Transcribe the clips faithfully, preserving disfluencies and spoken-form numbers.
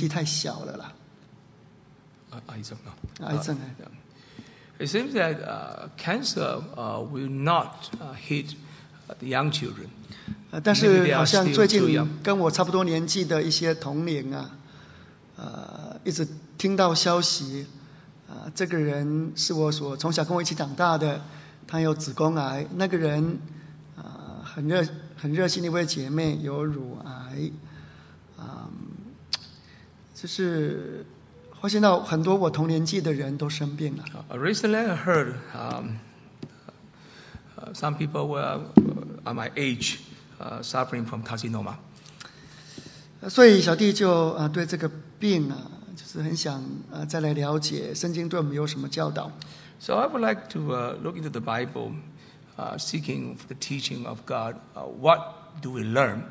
纪太小了啦。 癌症啊。 癌症。 It seems that uh, cancer uh, will not uh, hit the young children. 呃，但是好像最近跟我差不多年纪的一些同龄啊，呃，一直听到消息，啊、呃，这个人是我所从小跟我一起长大的，他有子宫癌，那个人啊、呃、很热很热心的一位姐妹有乳癌，啊、呃，就是发现到很多我同年纪的人都生病了。 Uh, recently, I heard um, uh, some people were at my age uh, suffering from carcinoma. 所以小弟就啊、呃、对这个病啊，就是很想啊、呃、再来了解圣经对我们有什么教导。 So I would like to uh, look into the Bible, uh, seeking the teaching of God. Uh, what do we learn?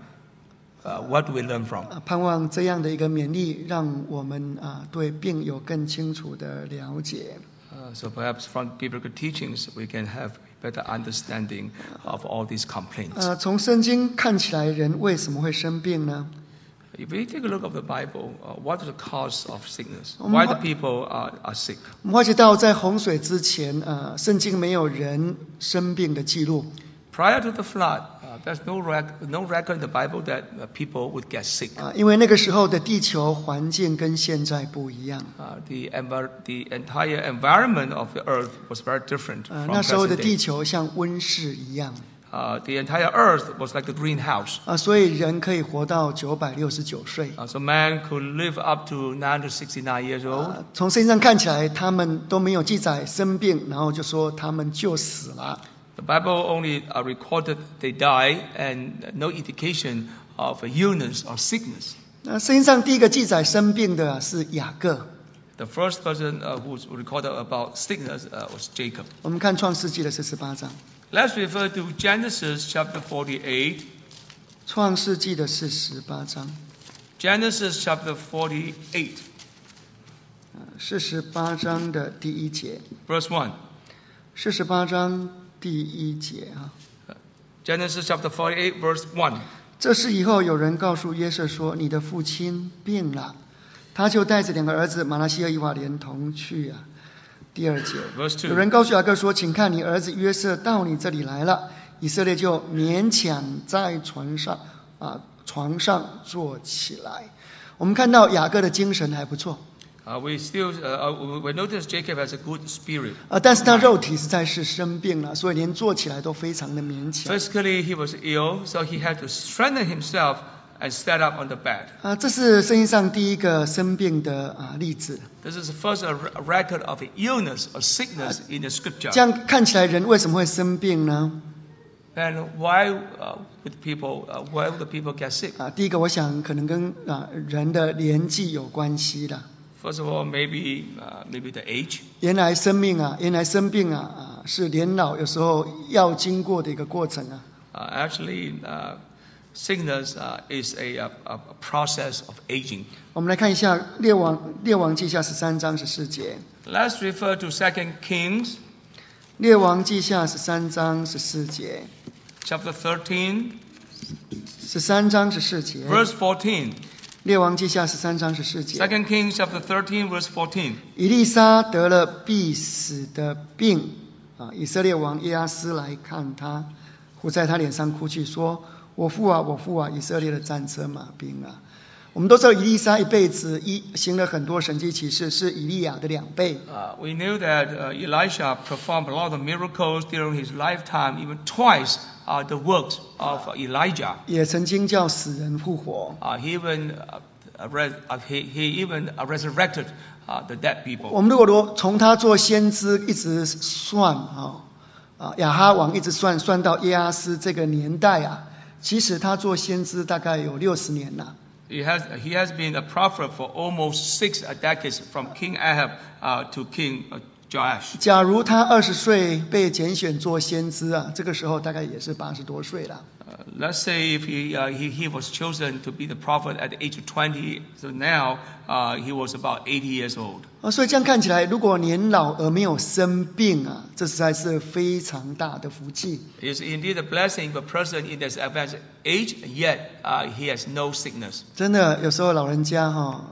Uh, what do we learn from? 盼望这样的一个勉励，让我们啊对病有更清楚的了解。 Uh, so perhaps from biblical teachings, we can have better understanding of all these complaints. 呃，从圣经看起来，人为什么会生病呢？ If we take a look at the Bible, uh, what is the cause of sickness? Why the people are, are sick? 我们发觉到在洪水之前，呃，圣经没有人生病的记录。 Prior to the flood, uh, there's no, rec- no record in the Bible that uh, people would get sick. 啊、呃，因为那个时候的地球环境跟现在不一样。 Uh, the, envir- the entire environment of the earth was very different 呃， from 那时候的 present 地 day. 球像温室一样。 Uh, the entire earth was like a greenhouse. 啊、所以人可以活到九百六十九岁。 Uh, so man could live up to nine hundred sixty-nine years old. 啊、从圣经上看起来，他们都没有记载生病，然后就说他们就死了。 The Bible only uh, recorded they die and no indication of illness or sickness. 那圣经上第一个记载生病的是雅各。 The first person uh, who was recorded about sickness uh, was Jacob. 我们看创世纪的四十八章。 Let's refer to Genesis chapter forty-eight. 创世纪的四十八章。 Genesis chapter forty-eight, 四十八章的第一节。 verse one. 四十八章第一节啊。 Genesis chapter forty-eight, verse one. 这事以后有人告诉约瑟说：“你的父亲病了。”他就带着两个儿子马拿西和以法连同去啊。第二节， Verse two. 有人告诉雅各说：“请看，你儿子约瑟到你这里来了。”以色列就勉强在床上啊床上坐起来。我们看到雅各的精神还不错。 Uh, we still uh, we notice Jacob has a good spirit. 啊，但是他肉体实在是生病了，所以连坐起来都非常的勉强。 Physically, he was ill, so he had to strengthen himself and stand up on the bed. 啊，这是圣经上第一个生病的啊例子。 This is the first uh, record of illness or sickness in the scripture. 这样看起来，人为什么会生病呢？ And why uh, would people, uh, why would the people get sick? 啊，第一个我想可能跟啊人的年纪有关系的。 First of all, maybe uh, maybe the age. 原来生命啊，原来生病啊啊是年老有时候要经过的一个过程啊。 Uh, actually, uh, sickness uh, is a, a, a process of aging. 我们来看一下列王列王记下十三章十四节。 Let's refer to Second Kings 列王记下十三章十四节。 chapter thirteen, 十三章十四节。 verse fourteen. 列王记下十三章十四节。 Second Kings chapter thirteen, verse fourteen. 以利沙得了必死的病啊，以色列王耶阿斯来看他，伏在他脸上哭泣，说：“我父啊，我父啊，以色列的战车马兵啊！”我们都知道以利沙一辈子一行了很多神迹奇事，是以利亚的两倍。 Uh, we knew that uh, Elisha performed a lot of miracles during his lifetime, even twice uh, the works of uh, Elijah. 也曾经叫死人复活。 Uh, he even uh, res- uh, he, he even uh, resurrected uh, the dead people. 我们如果说从他做先知一直算啊啊亚哈王一直算算到耶阿斯这个年代啊，其实他做先知大概有六十年了。 He has he has been a prophet for almost six decades, from King Ahab uh, to King uh, Joash. 假如他二十岁被拣选做先知啊，这个时候大概也是八十多岁了。 Uh, let's say if he, uh, he he was chosen to be the prophet at the age of twenty, so now uh, he was about eighty years old. 啊，所以这样看起来，如果年老而没有生病啊，这实在是非常大的福气。 It is indeed a blessing for a person in this advanced age, yet uh, he has no sickness. 真的，有时候老人家哈、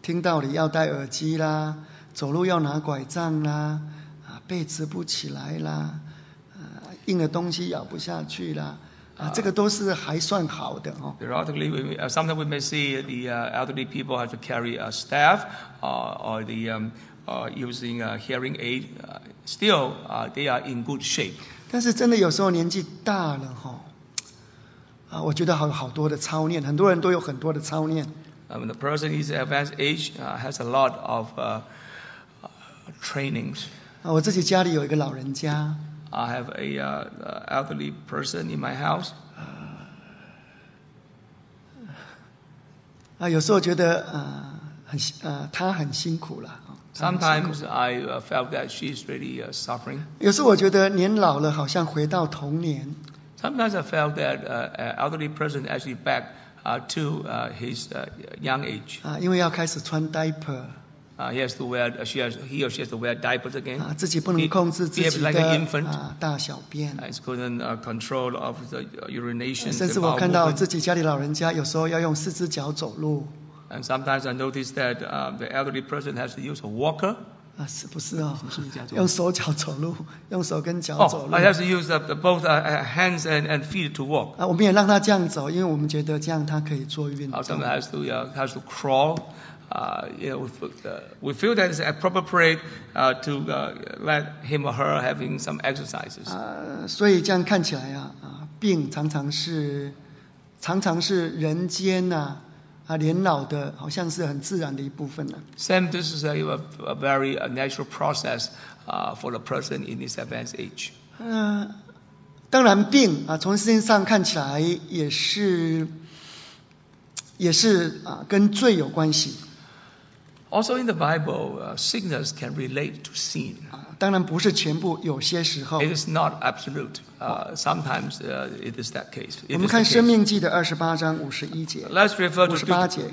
听道理要戴耳机啦，走路要拿拐杖啦，啊，背直不起来啦，啊，硬的东西咬不下去啦。啊，这个都是还算好的哦。 Periodically, we, uh, sometimes we may see the uh, elderly people have to carry a staff uh, or the um, uh, using a hearing aid. Uh, still, uh, they are in good shape. 但是真的有时候年纪大了哈，啊，我觉得还有好多的操练，很多人都有很多的操练。 When the person is advanced age, uh, has a lot of uh, uh, trainings. 啊，我自己家里有一个老人家。 I have a uh, elderly person in my house. 啊，有时候觉得呃很呃他很辛苦了。 Sometimes I uh, felt that she is really uh, suffering. 有时候我觉得年老了好像回到童年。 Sometimes I felt that uh, an elderly person actually back uh, to uh, his uh, young age. 啊，因为要开始穿 diaper。 Uh, he has to wear, she has, he or she has to wear diapers again. 啊，自己不能控制自己的 like an infant. 啊大小便。 Uh, couldn't uh, control of the urination. 甚至我看到自己家里老人家有时候要用四只脚走路。 And sometimes I notice that uh, the elderly person has to use a walker. 啊，是不是哦？用手脚走路，用手跟脚走路。 Oh, I have to use uh, both uh, hands and, and feet to walk. 啊，我们也让他这样走，因为我们觉得这样他可以做运动。 Uh, sometimes has to uh, has to crawl. Uh, you know, we, uh, we feel that it's appropriate uh, to uh, let him or her having some exercises. 啊，所以这样看起来啊，啊，病常常是常常是人间呐。啊，年老的好像是很自然的一部分呢。 Sam, this is a, a very a natural process uh, for the person in his advanced age. 嗯、呃，当然病啊，从圣经上看起来也是也是啊，跟罪有关系。 Also in the Bible, uh, sickness can relate to sin. 啊，当然不是全部，有些时候。 It is not absolute. Uh, sometimes uh, it is that case. 我们看《申命记》的二十八章五十一节。 Let's refer to 五十八节。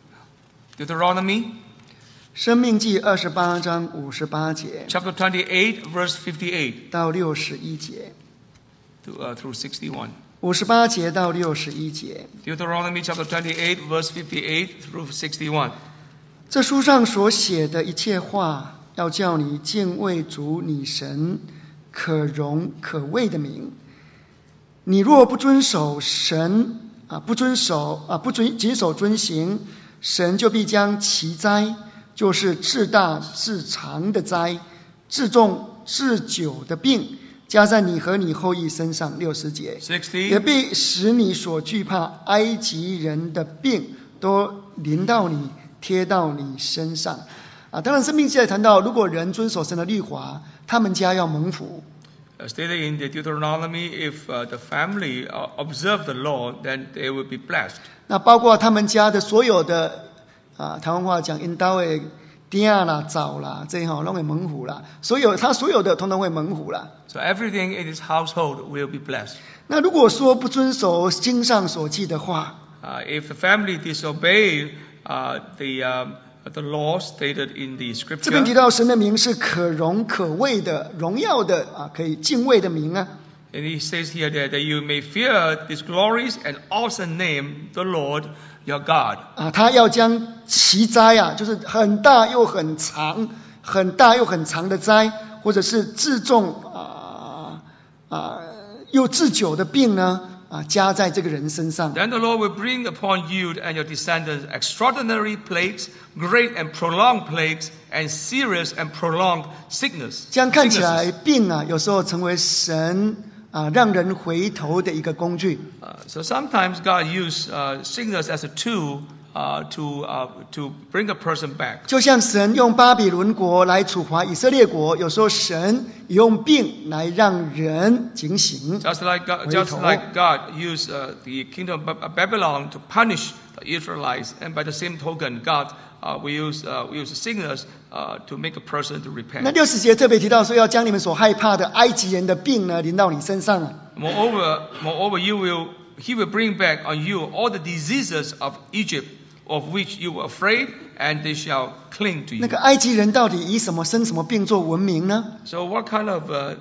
Deuteronomy. 申命记二十八章五十八节。 Chapter twenty-eight, verse fifty-eight. 到六十一节。 To, uh, through sixty-one. 五十八节到六十一节。 Deuteronomy chapter twenty-eight, verse fifty-eight through sixty-one. 这书上所写的一切话，要叫你敬畏主你神可荣可畏的名。你若不遵守神啊，不遵守啊，不遵谨守遵行，神就必将其灾，就是至大至长的灾，至重至久的病，加在你和你后裔身上。六十节，也必使你所惧怕埃及人的病都临到你，贴到你身上。啊，当然生命记也谈到，如果人遵守神的律法，他们家要蒙福。 Stated in the Deuteronomy, if uh, the family uh, observe the law, then they will be blessed. 那包括他们家的所有的啊，台湾话讲，因兜的囝啦、枣啦，这吼拢会蒙福啦。所有他所有的统统会蒙福啦。 So everything in his household will be blessed. 那如果说不遵守经上所记的话， uh, if the family disobey uh, the uh, the law stated in the scripture. 这边提到神的名是可荣可畏的、荣耀的啊，可以敬畏的名啊。 And he says here that, that you may fear this glorious and awesome name, the Lord your God. 啊，他要将其灾啊，就是很大又很长、很大又很长的灾，或者是至重啊啊又至久的病呢，啊，加在这个人身上。 Then the Lord will bring upon you and your descendants extraordinary plagues, great and prolonged plagues, and serious and prolonged sickness. 这样看起来，病啊，有时候成为神啊让人回头的一个工具。 Uh, so sometimes God uses uh, sickness as a tool uh, to uh, to bring a person back. 就像神用巴比伦国来处罚以色列国，有时候神也用病来让人警醒。 Just like God, just like God used uh, the kingdom of Babylon to punish the Israelites, and by the same token, God uh, we use uh, we use sickness uh, to make a person to repent. 那六十节特别提到说，要将你们所害怕的埃及人的病呢，临到你身上啊。 Moreover, moreover, you will He will bring back on you all the diseases of Egypt, of which you were afraid, and they shall cling to you. 那个埃及人到底以什么生什么病做闻名呢？ So what kind of uh,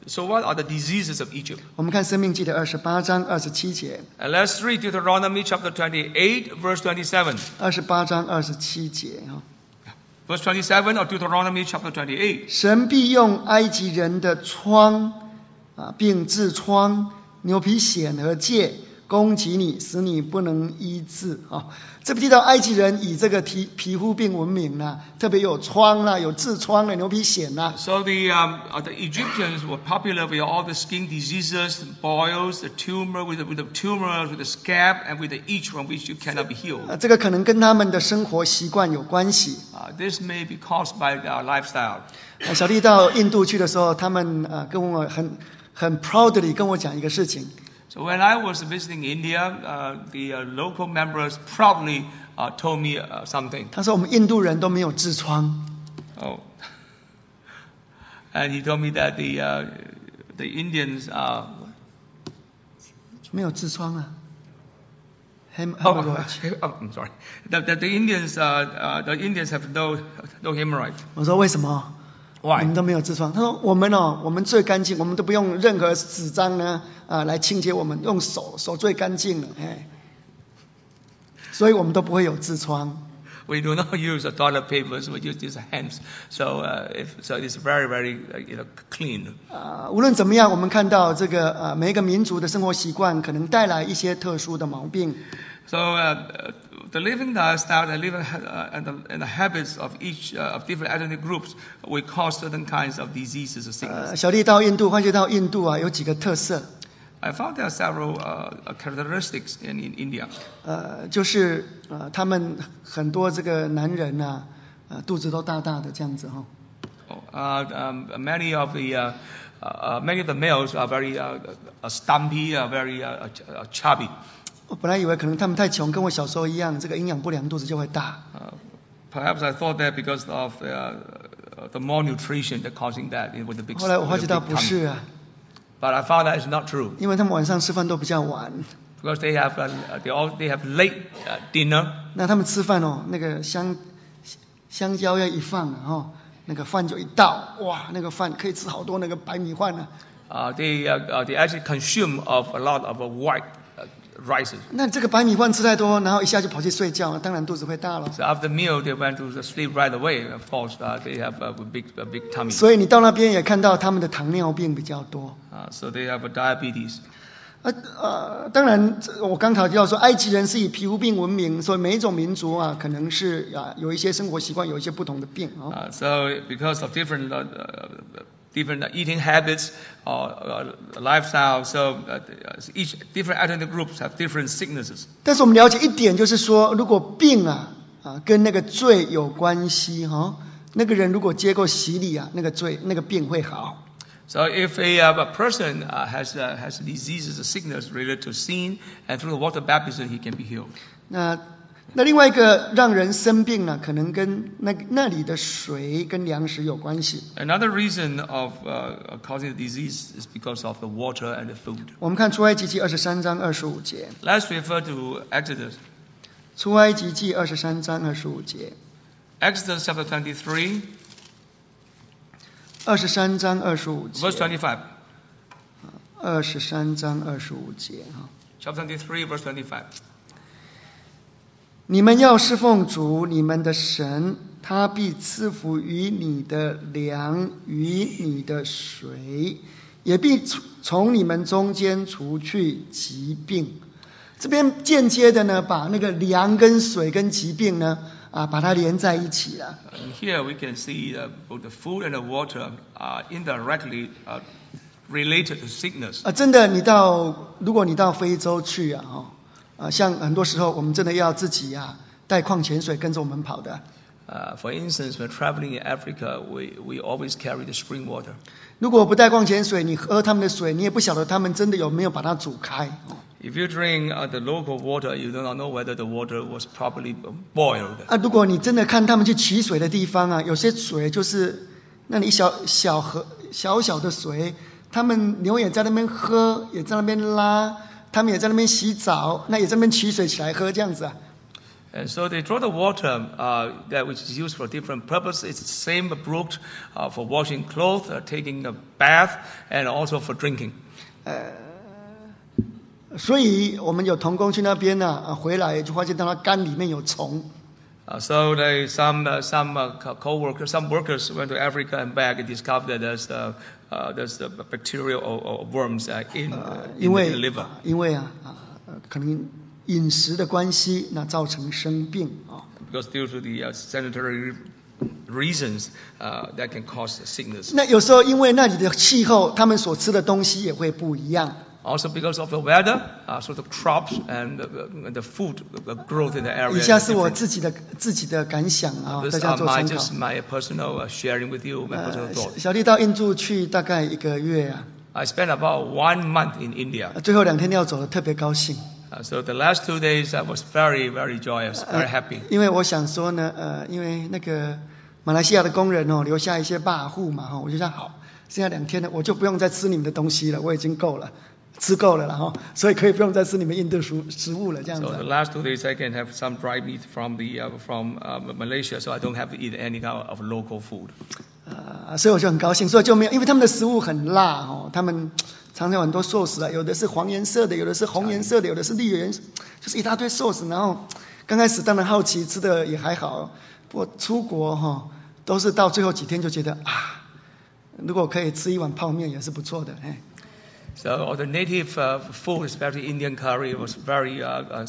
So what are the diseases of Egypt? 我们看申命记的二十八章二十七节。 And let's read Deuteronomy chapter twenty-eight, verse twenty-seven. 二十八章二十七节哈。 Verse twenty-seven of Deuteronomy chapter twenty-eight. 神必用埃及人的疮啊，并痔疮、牛皮癣和疥攻击你，使你不能医治啊。这不提到埃及人以这个皮皮肤病闻名啦，特别有疮啦，有痔疮啦，牛皮癣啦。 So the um, uh, the Egyptians were popular with all the skin diseases, the boils, the tumor, with the, with the tumors, with the scab, and with the itch from which you cannot be healed. 啊，这个可能跟他们的生活习惯有关系。 Uh, this may be caused by their lifestyle. 啊，小弟到印度去的时候，他们啊跟我很很 proudly 跟我讲一个事情。 So when I was visiting India, uh, the uh, local members proudly uh, told me uh, something. 他说我们印度人都没有痔疮。 Oh, and he told me that the uh, the Indians are 没有痔疮啊。Hem oh, hemorrhoid. oh, I'm sorry. The, the, the Indians uh, uh, the Indians have no no hemorrhoid. 我说为什么？ Why? 你们都没有痔疮。他说我们哦，我们最干净，我们都不用任何纸张呢啊来清洁我们，用手手最干净了，哎，所以我们都不会有痔疮。 We do not use the toilet papers. We use these hands. So uh, if, so it's very very uh, you know clean. 啊，无论怎么样，我们看到这个呃每一个民族的生活习惯可能带来一些特殊的毛病。 So uh, the living lifestyle, the living uh, and, the, and the habits of each uh, of different ethnic groups will cause certain kinds of diseases or sickness. 呃，小弟到印度，发觉到印度啊有几个特色。 I found there are several uh, characteristics in, in India. 呃，就是呃他们很多这个男人呐、啊，呃肚子都大大的这样子哈、 哦。Uh, um, many of the uh, uh, many of the males are very uh, stumpy, uh, very uh, chubby. 我本来以为可能他们太穷，跟我小时候一样，这个营养不良，肚子就会大。 Uh, perhaps I thought that because of uh, the malnutrition that causing that with the big. 后来我发觉到不是啊。 But I found that it's not true. 因为他们晚上吃饭都比较晚。 Because they have uh, they all they have late uh, dinner. 那他们吃饭哦，那个香香蕉要一放啊，哦，那个饭就一倒，哇，那个饭可以吃好多那个白米饭呢。 Uh, they uh, they actually consume of a lot of uh, white. Rices. 那这个白米饭吃太多，然后一下就跑去睡觉，当然肚子会大了。 So after meal, they went to sleep right away. Of course, uh, they have a big, a big tummy. 所以你到那边也看到他们的糖尿病比较多。 Uh, so they have a diabetes. 呃呃，当然我刚才提到说，埃及人是以皮肤病闻名，所以每一种民族啊，可能是啊有一些生活习惯，有一些不同的病啊。 Uh, so because of different uh, different eating habits or uh, lifestyle, so uh, each different ethnic groups have different sicknesses. 但是我们了解一点，就是说，如果病啊啊跟那个罪有关系哈、哦，那个人如果接过洗礼啊，那个罪那个病会好。 So if a, uh, a person uh, has uh, has diseases or sickness related to sin, and through the water baptism he can be healed. 那那另外一个让人生病呢，可能跟那那里的水跟粮食有关系。 Another reason of uh, causing the disease is because of the water and the food. 我们看出埃及记二十三章二十五节。 Let's refer to Exodus. 出埃及记二十三章二十五节。 Exodus chapter twenty-three. 二十三章二十五节。 Verse twenty-five. 二十三章二十五节哈。 Chapter twenty-three, verse twenty-five. 你们要侍奉主你们的神，他必赐福于你的粮，与你的水，也必从你们中间除去疾病。这边间接的呢，把那个粮跟水跟疾病呢，啊，把它连在一起了。 Here we can see uh, both the food and the water are indirectly uh, related to sickness. 啊，真的，你到如果你到非洲去啊，哈。啊，像很多时候我们真的要自己啊带矿泉水跟着我们跑的。 Uh, for instance, when traveling in Africa, we we always carry the spring water. 如果不带矿泉水，你喝他们的水，你也不晓得他们真的有没有把它煮开。 If you drink uh, the local water, you do not know whether the water was properly boiled. 啊，如果你真的看他们去取水的地方啊，有些水就是那里一小小河小小的水，他们牛也在那边喝，也在那边拉。他们也在那边洗澡，那也在那边取水起来喝这样子啊。 And so they draw the water uh, that which is used for different purposes. It's the same brook uh, for washing clothes, uh, taking a bath, and also for drinking. 呃，所以我们有同工去那边呢、啊，回来就发现到它肝里面有虫。 Uh, so they, some uh, some uh, co-workers, some workers went to Africa and back and discovered that there's uh, uh, there's uh, bacteria or, or worms uh, in, uh, in the liver. 因为啊啊，可能饮食的关系，那造成生病啊。 Because due to the uh, sanitary reasons, uh, that can cause sickness. 那有时候因为那里的气候，他们所吃的东西也会不一样。 Also because of the weather, uh, so the crops and the, the food the growth in the area. 以下是我自己的自己的感想啊，大家做参考。 This is my personal sharing with you, my personal thoughts. 小弟到印度去大概一个月啊。 I spent about one month in India. 最后两天要走了，特别高兴。 Uh, so the last two days I was very, very joyous, very happy. 因为我想说呢，呃，因为那个马来西亚的工人哦，留下一些跋扈嘛，哈，我就想好，剩下两天呢，我就不用再吃你们的东西了，我已经够了。吃够了了哈，所以可以不用再吃你们印度食食物了，这样子。 So the last two days I can have some dry meat from the uh, from uh, Malaysia, so I don't have to eat any kind of local food. 呃，所以我就很高兴，所以就没有，因为他们的食物很辣哦，他们常常有很多寿司啊，有的是黄颜色的，有的是红颜色的，有的是绿颜色，就是一大堆寿司。然后刚开始当然好奇，吃的也还好，不过出国哈、哦，都是到最后几天就觉得啊，如果可以吃一碗泡面也是不错的，哎。 So the native uh, food, especially Indian curry, was very uh, uh,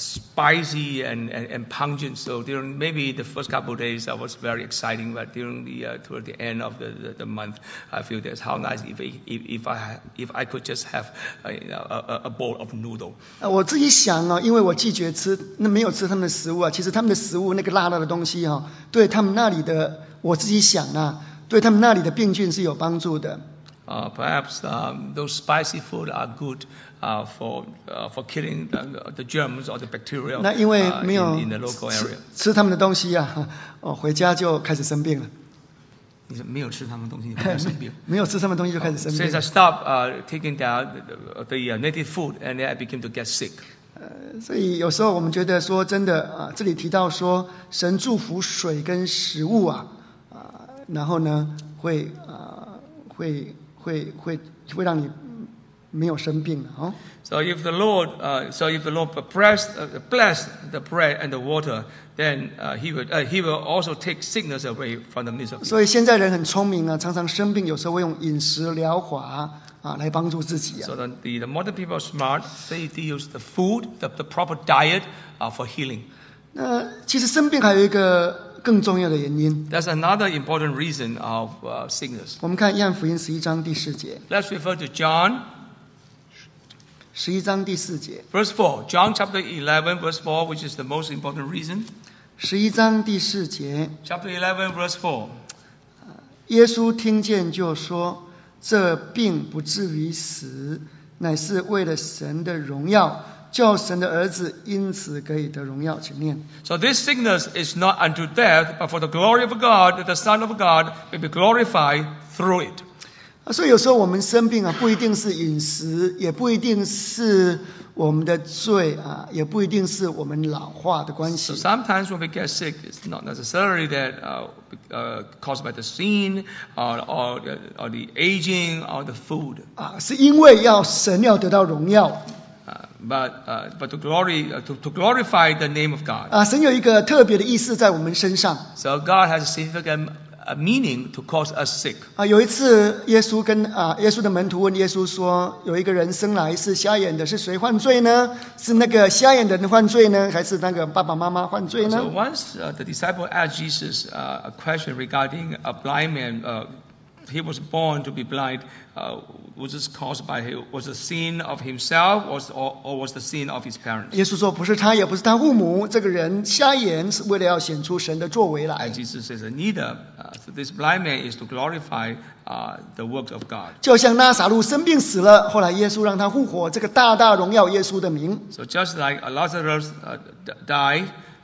spicy and, and, and pungent. So during maybe the first couple of days, that was very exciting. But during the uh, toward the end of the, the, the month, I feel that's how nice if if, if I if I could just have a, a, a bowl of noodle. 我自己想啊，因为我拒绝吃，那没有吃他们的食物啊。其实他们的食物那个辣辣的东西哈、啊，对他们那里的，我自己想啊，对他们那里的病菌是有帮助的。 Uh, perhaps um, those spicy food are good uh, for uh, for killing the, the germs or the bacteria uh, in, in the local area. 吃他们的东西啊，哦，回家就开始生病了。 你说没有吃他们东西就开始生病？ 没有吃他们东西就开始生病。 Since I stopped uh, taking down the, the native food, and then I began to get sick. 呃，所以有时候我们觉得说真的啊，这里提到说神祝福水跟食物啊，啊，然后呢会啊会。会会会让你没有生病的哦。 So if the Lord, uh, so if the Lord blessed, uh, blessed the bread and the water, then uh, he will, uh, he will also take sickness away from the midst of you. 所以现在人很聪明啊，常常生病，有时候会用饮食疗法啊来帮助自己啊。 So the, the, the modern people are smart. They, they use the food, the, the proper diet, uh, for healing. 那其实生病还有一个更重要的原因。 That's another important reason of uh, sickness. 我们看约翰福音十一章第四节。 Let's refer to John. 十一章第四节。 Verse four. John chapter eleven, verse four, which is the most important reason. 十一章第四节。 Chapter eleven, verse four. 耶稣听见就说：“这并不至于死，乃是为了神的荣耀。”叫神的儿子因此可以得荣耀，请念。 So this sickness is not unto death, but for the glory of God, that the Son of God may be glorified through it. 所以有时候我们生病啊，不一定是饮食，也不一定是我们的罪啊，也不一定是我们老化的关系。 So sometimes when we get sick, it's not necessarily that uh, uh, caused by the sin or, or, or the aging or the food. 啊，是因为要神要得到荣耀。 Uh, but uh, but to glory uh, to, to glorify the name of God. 啊，神有一个特别的意思在我们身上。 So God has a significant uh, meaning to cause us sick. 啊，有一次耶稣跟啊耶稣的门徒问耶稣说，有一个人生来是瞎眼的，是谁犯罪呢？是那个瞎眼的人犯罪呢，还是那个爸爸妈妈犯罪呢 So once uh, the disciple asked Jesus uh, a question regarding a blind man. Uh, He was born to be blind. Uh, was this caused by was the sin of himself, or, or, or was the sin of his parents? 耶稣说，不是他，也不是他父母。这个人瞎眼是为了要显出神的作为来。 And Jesus says, neither. Uh, so this blind man is to glorify uh, the works of God. 就像拉撒路生病死了，后来耶稣让他复活，这个大大荣耀耶稣的名。 So just like Lazarus uh, died.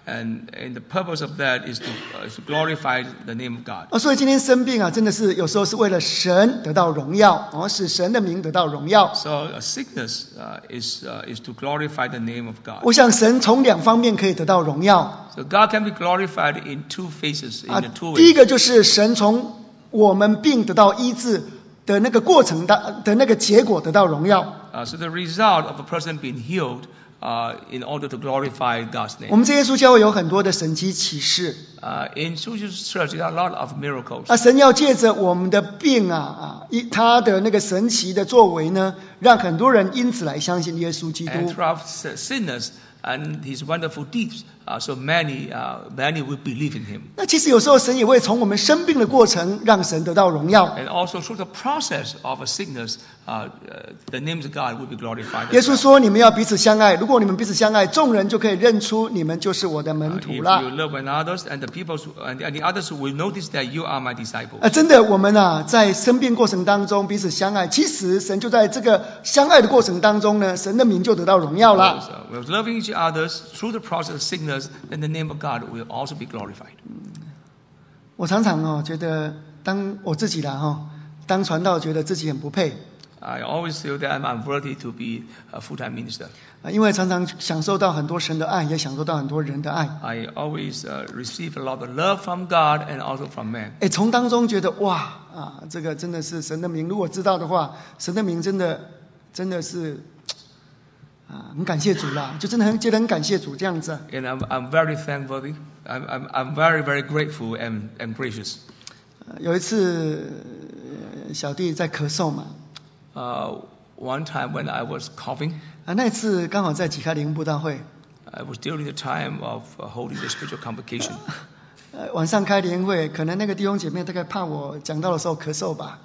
And, and the purpose of that is to, uh, is to glorify the name of God. 哦，所以今天生病啊，真的是有时候是为了神得到荣耀，哦，使神的名得到荣耀。 So uh, sickness uh, is uh, is to glorify the name of God. 我想神从两方面可以得到荣耀。 So God can be glorified in two phases, in 啊 the two， 第一 ways. 个就是神从我们病得到医治的那个过程的的那个结果得到荣耀。 Uh, so the result of a person being healed uh, in order to glorify God's 我 name. 们这耶稣教会有很多的神迹奇事 Uh, in Sushi's church, there are a lot of miracles. 啊，神要借着我们的病啊啊，一他的那个神奇的作为呢，让很多人因此来相信耶稣基 And 督。 throughout sinners and his wonderful deeds, uh, so many, uh, many will believe in him. 那其实有时候神也会从我们生病的过程，让神得到荣耀。 And also through the process of a sickness, uh, uh, the names of God will be glorified. 耶 as 稣 well. 说：“你们要彼此相爱，如果你们彼此相爱，众人就可以认出你们就是我的 Uh, 门徒 if 了。” you love one another, and the people and the, and the others will notice that you are my disciples. 啊，真的，我们啊，在生病过程当中彼此相爱，其实神就在这个相爱的过程当中呢，神的名就得到荣耀了。 So, we're loving each other through the process of sickness, then the name of God will also be glorified. 我常常哦，觉得当我自己啦哈、哦，当传道觉得自己很不配 I always feel that I'm unworthy to be a full-time minister. 啊，因为常常享受到很多神的爱，也享受到很多人的爱。 I always uh, receive a lot of love from God and also from man. 哎，从当中觉得哇啊，这个真的是神的名，如果知道的话，神的名真的真的是啊，很感谢主啦，就真的很觉得很感谢主这样子、啊。 And I'm, I'm very thankful. I'm, I'm, I'm very, very grateful and, and gracious. 呃有一次，呃小弟在咳嗽嘛， Uh, one time when I was coughing, 啊，那一次刚好在启开灵布道会， it was during the time of uh, holding the spiritual convocation. 呃，晚上开灵会，可能那个弟兄姐妹大概怕我讲到的时候咳嗽吧，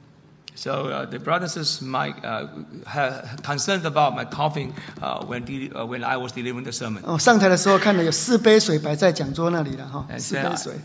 So uh, the brothers and sisters might uh, have concerned about my coughing uh, when de- uh, when I was delivering the sermon. 哦，上台的时候看到有四杯水摆在讲桌那里了哈， And 四 so 杯水，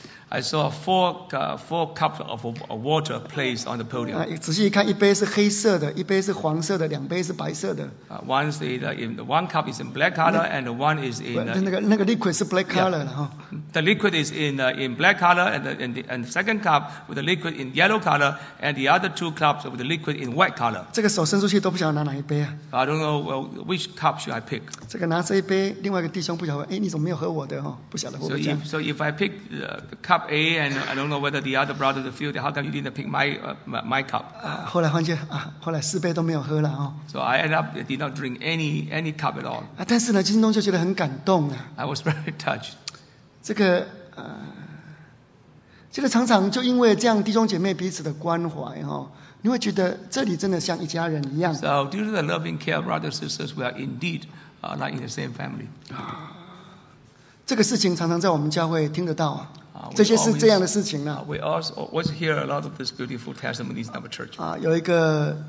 I saw four uh, four cups of, of water placed on the 啊 podium.， 仔细一看，一杯是黑色的，一杯是黄色的，两杯是白色的， Uh, one is the, in the one cup is in black color and the one is 不 in 那 uh, 个那个 liquid 是 black color 了哈。 the liquid is in uh, in black color and the, and the and the second cup with the liquid in yellow color and the other two cups with the liquid in white color. 这个手伸出去都不晓得拿哪一杯啊。 I don't know well, which cup should I pick. 这个拿这一杯，另外一个弟兄不晓得，哎，你怎么没有喝我的哈？不晓得会不 So 会这样 if so if I pick uh, the cup A and I don't know whether the other brother will feel that how come you didn't pick my uh, my, my cup. 啊？后来发现啊，后来四杯都没有喝了哦。 So I ended up did not drink any any cup at all. 啊，但是呢，心中就觉得很感动啊。 I was very touched. 这个呃，这个常常就因为这样弟兄姐妹彼此的关怀哈、哦，你会觉得这里真的像一家人一样。 So due to the loving care of brothers and sisters, we are indeed uh, like in the same family. 这个事情常常在我们教会听得到啊， Uh, 这 we 些是 always- 这样的事情 Uh, 啊。 we also always hear a lot of these beautiful testimonies in our church. 啊，有一个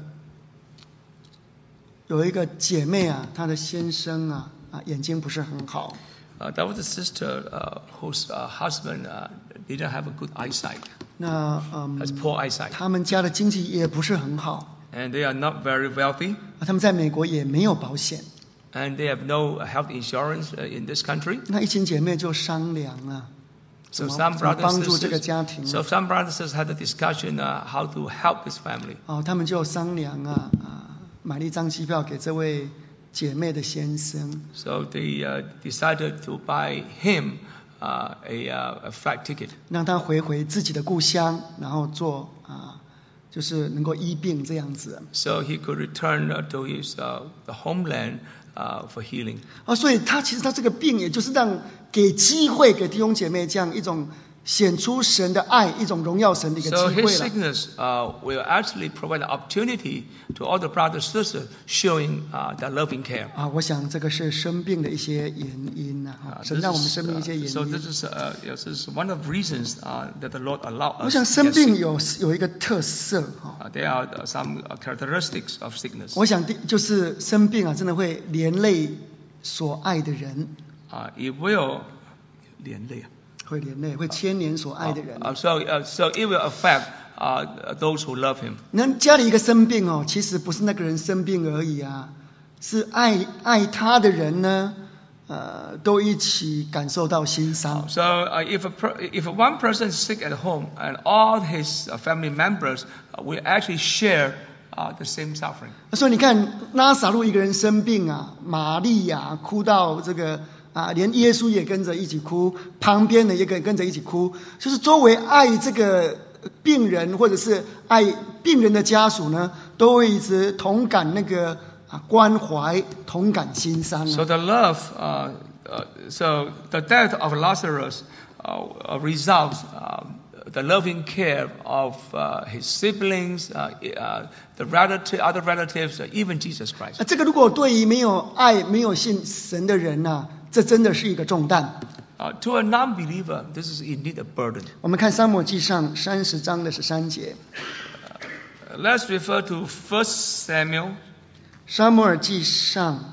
有一个姐妹啊，她的先生啊啊眼睛不是很好。 Uh, that was a sister uh, whose uh, husband uh, didn't have a good eyesight, 那嗯 has，poor eyesight, 他们家的经济也不是很好， and they are not very wealthy, 啊他们在美国也没有保险。 and they have no health insurance uh, in this country. 那一群姐妹就商量啊， So 怎么 some 怎么 brothers 帮 and 助这个 sisters, 家庭 so 啊？ some brothers and sisters had a discussion uh, how to help this family. 哦，他们就商量啊啊，买了一张机票给这位姐妹的先生。 So they uh, decided to buy him uh, a, uh, a flight ticket. 让他回回自己的故乡，然后做啊，就是能够医病这样子。 So he could return uh, to his uh, the homeland uh, for healing. 哦，所以他其实他这个病，也就是让给机会给弟兄姐妹这样一种显出神的爱，一种荣耀神的一个 So 机 his 会了。 sickness uh, will actually provide an opportunity to all the brothers and sisters showing uh, their loving care. 啊，我想这个是生病的一些原因呐、啊， Uh, 神 this 让我们 is, 生命一些 uh, 原 so 因 this。is, uh, yes, this is one of the reasons uh, that the Lord allowed 我 us 想 to 生 get 病 sick. 有有一个特色哈、 Uh, there are uh, some uh, characteristics of sickness. 我想第就是生病啊，真的会连累所爱的人， Uh, it will 连累啊。 会连累，会牵连所爱的人。 Uh, so, uh, so it will affect uh, those who love him. 那家里一个生病哦，其实不是那个人生病而已啊，是爱爱他的人呢， 呃，都一起感受到心伤。 So uh, if a per, if one person is sick at home and all his family members uh, will actually share uh, the same suffering. 所以你看，拉撒路一个人生病啊，玛利亚哭到这个啊，连耶稣也跟着一起哭，旁边的也跟跟着一起哭，就是周围爱这个病人或者是爱病人的家属呢，都会一直同感那个。啊，关怀同感心伤。 So the love, uh, uh, so the death of Lazarus uh, results uh, the loving care of uh, his siblings, uh, uh, the relative, other relatives, uh, even Jesus Christ. 这个如果对于没有爱、没有信神的人呐、啊，这真的是一个重担。 Uh, to a non-believer, this is indeed a burden. 我们看撒母耳记上三十章的十三节。 Uh, let's refer to First Samuel. 撒母耳记上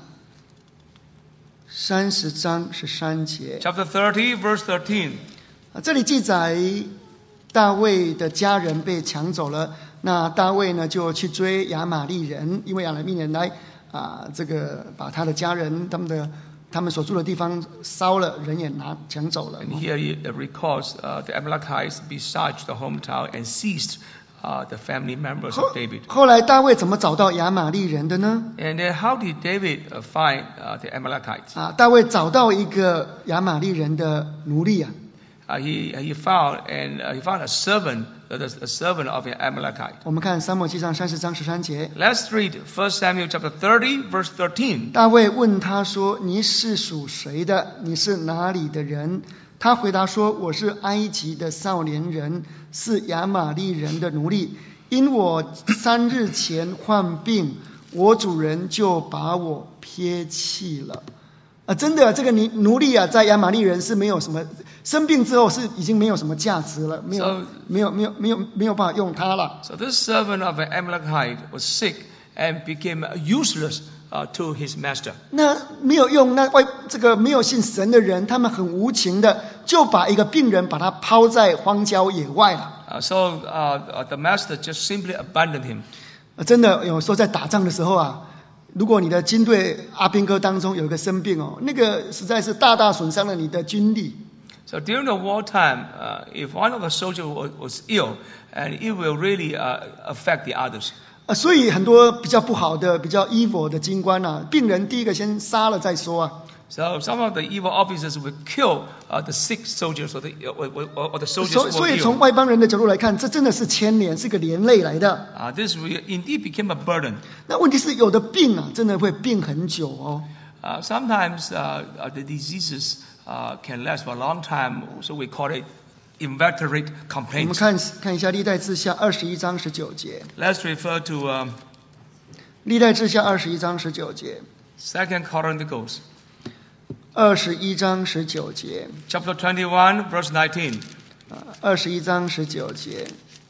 三十章十三节。 Chapter thirty, verse thirteen. 啊，这里记载大卫的家人被抢走了，那大卫呢就去追亚玛利人，因为亚玛利人来啊，这个把他的家人他们的他们所住的地方烧了，人也拿抢走了。 And here it recalls uh, the Amalekites besieged the hometown and seized Uh, the family members of David. 后来大卫怎么找到亚玛利人的呢？ And then how did David uh, find uh, the Amalekites? 啊，大卫找到一个亚玛利人的奴隶啊。 Uh, he he found and uh, he found a servant, uh, a servant of an Amalekite. 我们看撒母耳记上三十章十三节。 Let's read First Samuel chapter thirty, verse thirteen. 大卫问他说：“你是属谁的？你是哪里的人？”他回答说：“我是埃及的少年人，是亚玛利人的奴隶。因我三日前患病，我主人就把我撇弃了。”啊，真的，这个奴奴隶啊，在亚玛利人是没有什么，生病之后是已经没有什么价值了，没有 So, 没有没有没有没有办法用它了。 So this servant of an Amalekite was sick and became useless uh, to his master. 那没有用，那外这个没有信神的人，他们很无情的就把一个病人把他抛在荒郊野外了。 Uh, so uh, the master just simply abandoned him. 啊，真的有时候在打仗的时候啊。如果你的军队阿兵哥当中有一个生病哦，那个实在是大大损伤了你的军力。 So during the wartime, uh, if one of the soldiers was, was ill, and it will really uh, affect the others. 啊，所以很多比较不好的、比较 evil 的军官啊，病人第一个先杀了再说啊。 So some of the evil officers will kill uh, the sick soldiers or the or, or, or the soldiers who 所 were 以 ill. 从外邦人的角度来看，这真的是牵连，是个连累来的。 Uh, this will indeed became a burden. 那问题是有的病啊，真的会病很久哦。 Uh, sometimes uh, uh, the diseases uh, can last for a long time, so we call it inveterate 我们 complaints. 看看一下历代志下二十一章十九节。 Let's refer to um, 历代志下二十一章十九节。 Second Chronicles. 二十一章十九节。 Chapter twenty-one, verse nineteen. 二十一章十九节。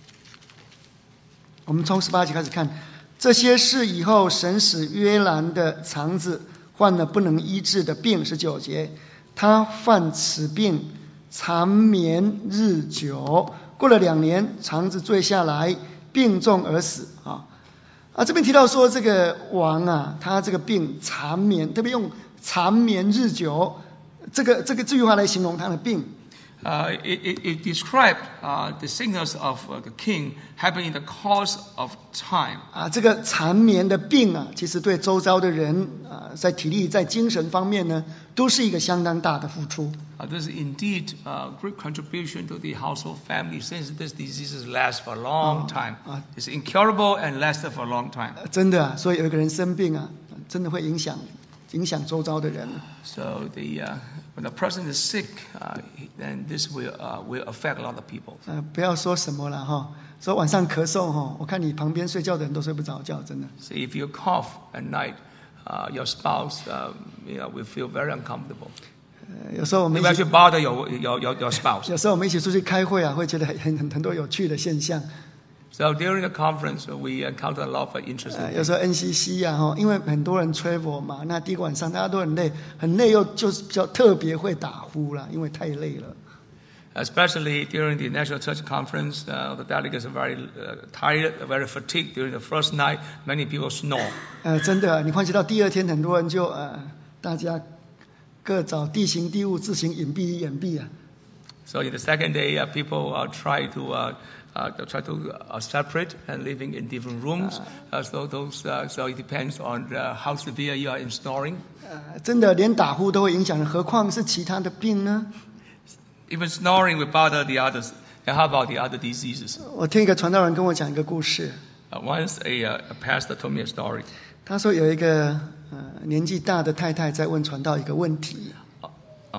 我们从十八节开始看。这些事以后，神使约兰的肠子患了不能医治的病。十九节，他患此病，缠绵日久，过了两年，肠子坠下来，病重而死。啊啊，这边提到说这个王啊，他这个病缠绵，特别用缠绵日久，这个这个这句话来形容他的病。 Uh, it, it, it described uh, the sickness of uh, the king happening in the course of time. 啊，这个缠绵的病啊，其实对周遭的人啊，在体力、在精神方面呢，都是一个相当大的付出。 Uh, this is indeed a great contribution to the household family, since this diseases last for a long time. Uh, uh, It's incurable and lasted for a long time. 真的啊，所以有一个人生病啊，真的会影响影响周遭的人。 So the uh, when a person is sick, uh, then this will uh, will affect a lot of people. 呃，不要说什么了哈，说晚上咳嗽哈，我看你旁边睡觉的人都睡不着觉，真的。 So if you cough at night, uh, your spouse, uh, you know, will feel very uncomfortable. 呃，有时候我们 Maybe 一 I 起 should bother your your your, your spouse. 有时候我们一起出去开会啊，会觉得很很很多有趣的现象。 So during the conference, we encounter a lot of interesting 呃， things. 有时候 N C C 啊哈，因为很多人 travel 嘛，那第一个晚上大家都很累，很累又就是比较特别会打呼啦，因为太累了。 Especially during the National Church Conference, uh, the delegates are very uh, tired, very fatigued. During the first night, many people snore. 呃，真的，你换接到第二天，很多人就呃，大家各找地形地物，自行隐蔽掩蔽啊。 So in the second day, uh, people uh, try to uh, uh, try to uh, separate and living in different rooms. Uh, so those, uh, so it depends on uh, how severe you are in snoring. 呃，真的连打呼都会影响人，何况是其他的病呢？ Even snoring will bother the others. And how about the other diseases? 我听一个传道人跟我讲一个故事。 Uh, once a, uh, a pastor told me a story. 他说有一个呃年纪大的太太在问传道一个问题。 Oh, oh.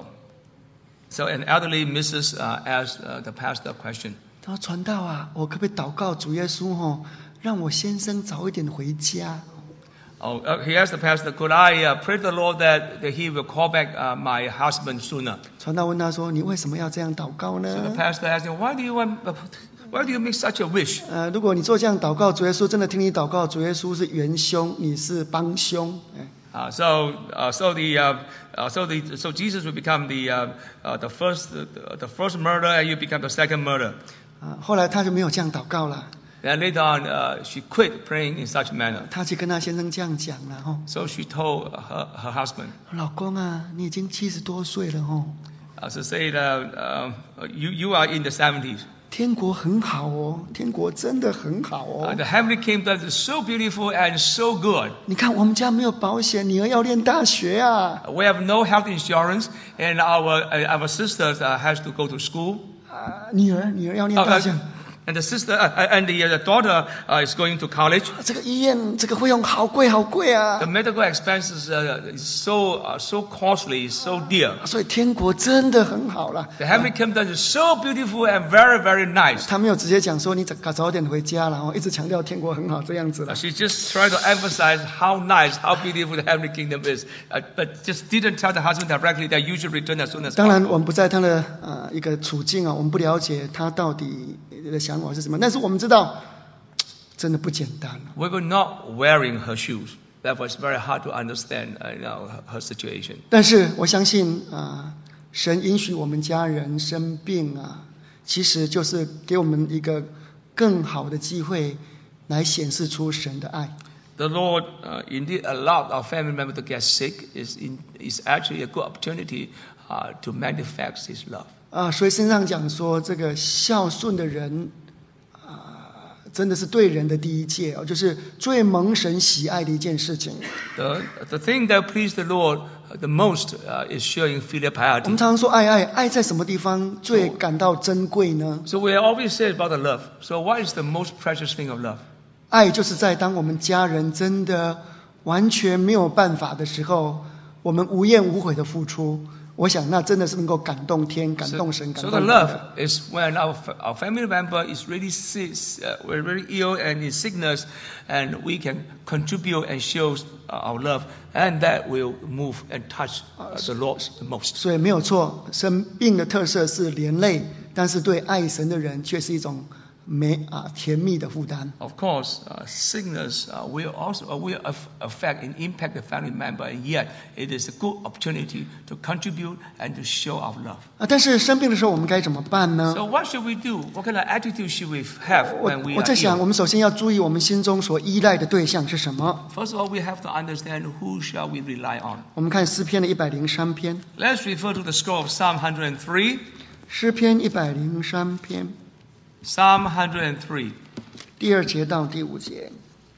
So an elderly missus uh, asked uh, the pastor a question. 他说传道啊，我可不可以祷告主耶稣哦，让我先生早一点回家？ Oh, uh, he asked the pastor, could I uh, pray to the Lord that, that he will call back uh, my husband sooner? 传道问他说：“你为什么要这样祷告呢？” So the pastor asked him, why do you want, why do you make such a wish? 呃，如果你做这样祷告，主耶稣真的听你祷告，主耶稣是元凶，你是帮凶。 Uh, so, uh, so the, uh, uh, so the, so Jesus will become the, uh, uh, the first, the, the first murder, and you become the second murder. 啊，后来他就没有这样祷告了。 And later on, uh, she quit praying in such manner. 他去跟他先生这样讲了哈。 So she told her, her husband. 老公啊，你已经七十多岁了哦。 Uh, so say that uh, you you are in the seventies. 天国很好哦，天国真的很好哦。 Uh, the heavenly kingdom is so beautiful and so good. 你看我们家没有保险，女儿要念大学啊。 We have no health insurance, and our uh, our sisters uh, has to go to school. 啊，女儿女儿要念大学。 And the sister uh, and the, uh, the daughter uh, is going to college. 这个医院这个费用好贵好贵啊。 The medical expenses uh, is so uh, so costly, so dear. 所以天国真的很好了。 The heavenly kingdom is so beautiful and very very nice. 他没有直接讲说你早早点回家了，一直强调天国很好这样子了。 She just tried to emphasize how nice, how beautiful the heavenly kingdom is, uh, but just didn't tell the husband directly that you should return as soon as possible. 当然，我们不在他的呃一个处境啊，我们不了解他到底的想法是什么，但是我们知道，真的不简单。 We were not wearing her shoes. That was very hard to understand, uh, you know, her, her situation. 但是我相信啊、呃，神允许我们家人生病啊，其实就是给我们一个更好的机会，来显示出神的爱。 The Lord uh, indeed allowed our family member to get sick. is in, is actually a good opportunity uh, to manifest His love. 啊，所以圣上讲说，这个孝顺的人啊，真的是对人的第一戒哦，就是最蒙神喜爱的一件事情。 The the thing that pleased the Lord the most uh, is showing filial 我们 piety. 常常说爱爱爱在什么地方最感到珍贵呢？ So we always say about the love. So what is the most precious thing of love? 爱就是在当我们家人真的完全没有办法的时候，我们无怨无悔的付出。我想那真的是能够感动天、感动神、感 So 动 the 人。 love is when our our family member is really sick, uh, we're really ill and in sickness, and we can contribute and show our love, and that will move and touch uh, the Lord the most. 所以没有错，生病的特色是连累，但是对爱神的人却是一种美啊甜蜜的负担。 Of course, uh, sickness uh, will also uh, will aff- affect and impact the family member, and yet it is a good opportunity to contribute and to show our love. 啊，但是生病的时候我们该怎么办呢？ So what should we do? What kind of attitude should we have 我 when we 我 are 在想，我 ill? 们首先要注意我们心中所依赖的对象是什么。 First of all, we have to understand who shall we rely on. 我们看诗篇的一百零三篇， Let's refer to the scroll of Psalm one hundred three. 诗篇一百零三篇 Psalm one hundred three. 第二节到第五节。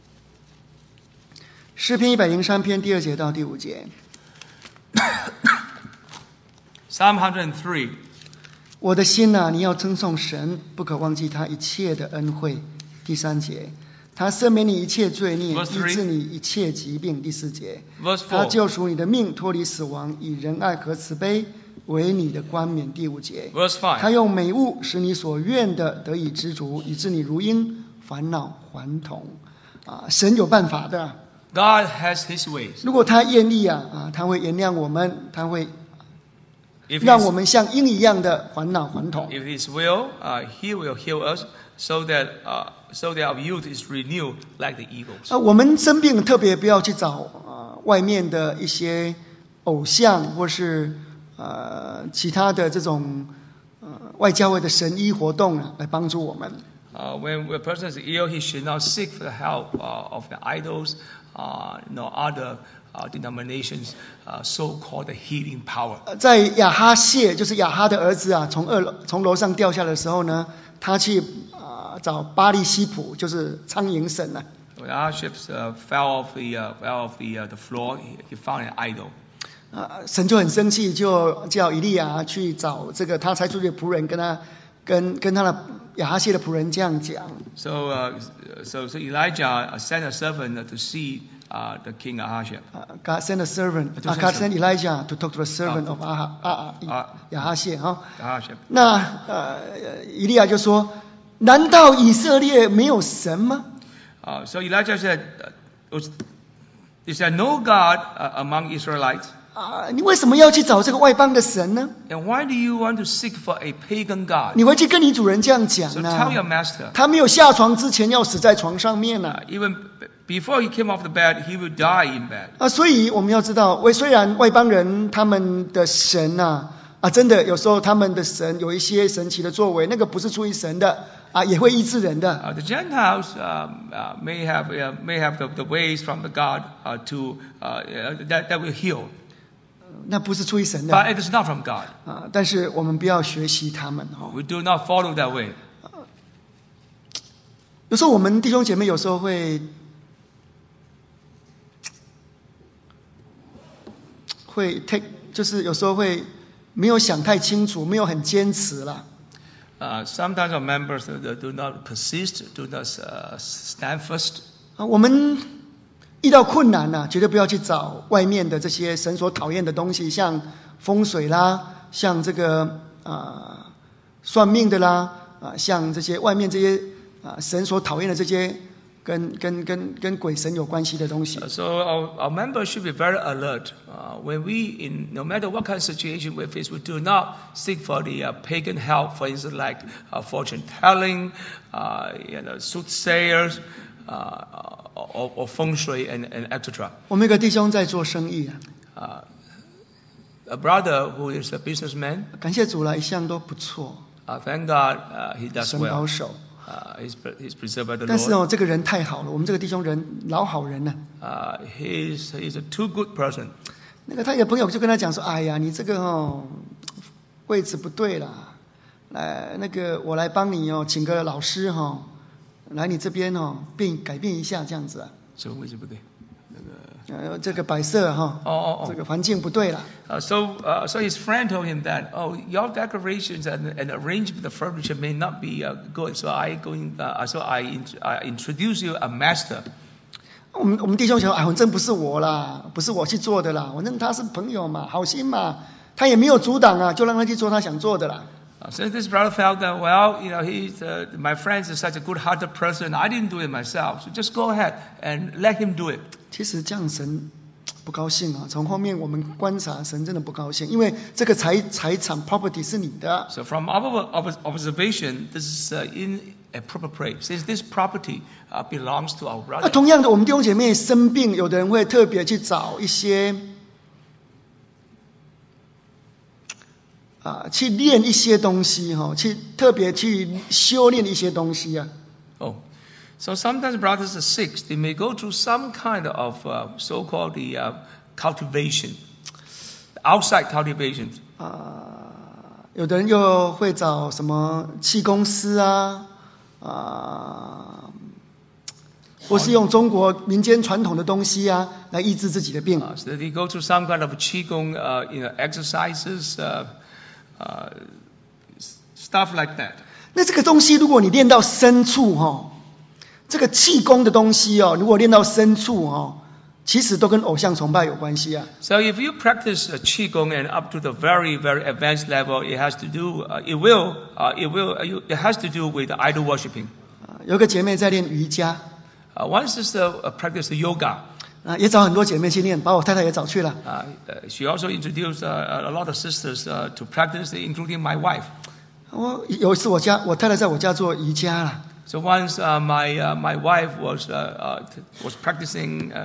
诗篇一百零三篇第二节到第五节。 Psalm one hundred three. 我的心啊，你要称颂神，不可忘记他一切的恩惠。第三节，他赦免你一切罪孽， Verse 医 three. 治你一切疾病。第四节， Verse 他 four. 救赎你的命，脱离死亡，以仁爱和慈悲为你的冠冕。第五节， Verse 他 five. 用美物使你所愿的得以知足，以致你如鹰，烦恼还童。啊，神有办法的。 God has His ways. 如果他愿意啊，啊，他会原谅我们，他会 If 让我 His, 们像鹰一样的还脑还童。 if His will, uh, He will heal us, so that uh, so that our youth is renewed like the eagles. 啊，我们生病特别不要去找啊、呃、外面的一些偶像或是呃其他的这种呃外教会的神医活动啊来帮助我们。 Uh, when a person is ill, he should not seek for the help uh, of the idols, uh, nor other uh, denominations, uh, so-called the healing power. 在亚哈谢，就是亚哈的儿子啊，从二楼从楼上掉下来的时候呢，他去啊、呃、找巴利西普，就是苍蝇神啊。 When Ahab uh, fell off the uh, fell off the uh, the floor, he, he found an idol. 啊，神就很生气，就叫以利亚去找这个他差出去的仆人，跟他跟跟他的亚哈谢的仆人这样讲。 So, uh, so, so Elijah sent a servant to see uh, the king Ahab. God sent a servant. Uh, God sent Elijah to talk to the servant of Ahab. 啊啊，亚哈谢哈。那呃，以利亚就说：难道以色列没有神吗？ Uh, so Elijah said, "Is there no God uh, among Israelites?" 啊，你为什么要去找这个外邦的神呢？ And why do you want to seek for a pagan god? 你回去跟你主人这样讲 So 啊。 tell your master. 他没有下床之前要死在床上面呢、啊。 Uh, even before he came off the bed, he will die in bed. 啊，所以我们要知道，为虽然外邦人他们的神呐、啊，啊，真的有时候他们的神有一些神奇的作为，那个不是出于神的啊，也会医治人的。 Uh, the Gentiles um, uh, may have uh, may have the, the ways from the God uh, to uh, that that will heal. 那不是出于神的。 But it is not from God. 啊，但是我们不要学习他们哦。 We do not follow that way. 有时候我们弟兄姐妹有时候会会 take， 就是有时候会没有想太清楚，没有很坚持啦。 Uh, sometimes our members uh, do not persist, do not uh, stand first. 啊，我们遇到困难呢、啊，绝对不要去找外面的这些神所讨厌的东西，像风水啦，像这个啊、呃、算命的啦，啊、呃、像这些外面这些啊、呃、神所讨厌的这些跟跟跟跟鬼神有关系的东西。 So our, our members should be very alert. Uh, when we, in no matter what kind of situation we face, we do not seek for the uh, pagan help, for instance, like uh, fortune telling, uh, you know, soothsayers. Uh, or, or feng shui and, and et cetera. 我们有个弟兄在做生意啊、uh,，a brother who is a businessman. 感谢主了，一向都不错。 Uh, thank God, uh, he does 神 well. 保守。 Uh, he's he's preserved by the 但是哦， Lord. 这个人太好了，我们这个弟兄人老好人了。 Uh, he's he's a too good person. 那个他有朋友就跟他讲说：“哎呀，你这个哦位置不对啦，来那个我来帮你哦，请个老师哈、哦。”来你这边哦，变改变一下这样子啊。 什么位置不对？那个呃，这个摆设哈， 哦哦哦， 这个环境不对了。 Uh, so, uh, so his friend told him that, oh, your decorations and, and arrangement of furniture may not be uh, good. So I going, uh, so I, int- I introduce you a master. 我们我们弟兄想，啊，反正不是我啦，不是我去做的啦，反正他是朋友嘛，好心嘛，他也没有阻挡啊，就让他去做他想做的啦。 Uh, so this brother felt that, well, you know, he's, uh, my friend is such a good-hearted person. I didn't do it myself. So just go ahead and let him do it. 其实这样神不高兴啊。从后面我们观察，神真的不高兴，因为这个财财产 property 是你的。 So from our observation, this is uh, inappropriate. Since this property uh, belongs to our brother. 那同样的，我们弟兄姐妹生病，有的人会特别去找一些。啊，去练一些东西哈，去特别去修炼一些东西啊。 Oh, so sometimes brothers are sick. They may go through some kind of uh, so-called the uh, cultivation, outside cultivation. 啊，有的人又会找什么气功师啊，啊，或是用中国民间传统的东西啊，来医治自己的病。 Uh, so they go through some kind of qigong, uh, you know, exercises. Uh, Uh, stuff like that. 那这个东西，如果你练到深处哈、哦，这个气功的东西哦，如果练到深处哦，其实都跟偶像崇拜有关系啊。 So if you practice uh, qigong and up to the very very advanced level, it has to do, uh, it will, uh, it will, uh, you, it has to do with idol worshiping. 有个姐妹在练瑜伽。 Uh, one sister uh, practiced yoga. 啊，也找很多姐妹去练，把我太太也找去了。 Uh, she also introduced uh, a lot of sisters uh, to practice, including my wife. 我有一次我家我太太在我家做瑜伽了。 So once uh, my uh, my wife was uh, uh, was practicing uh,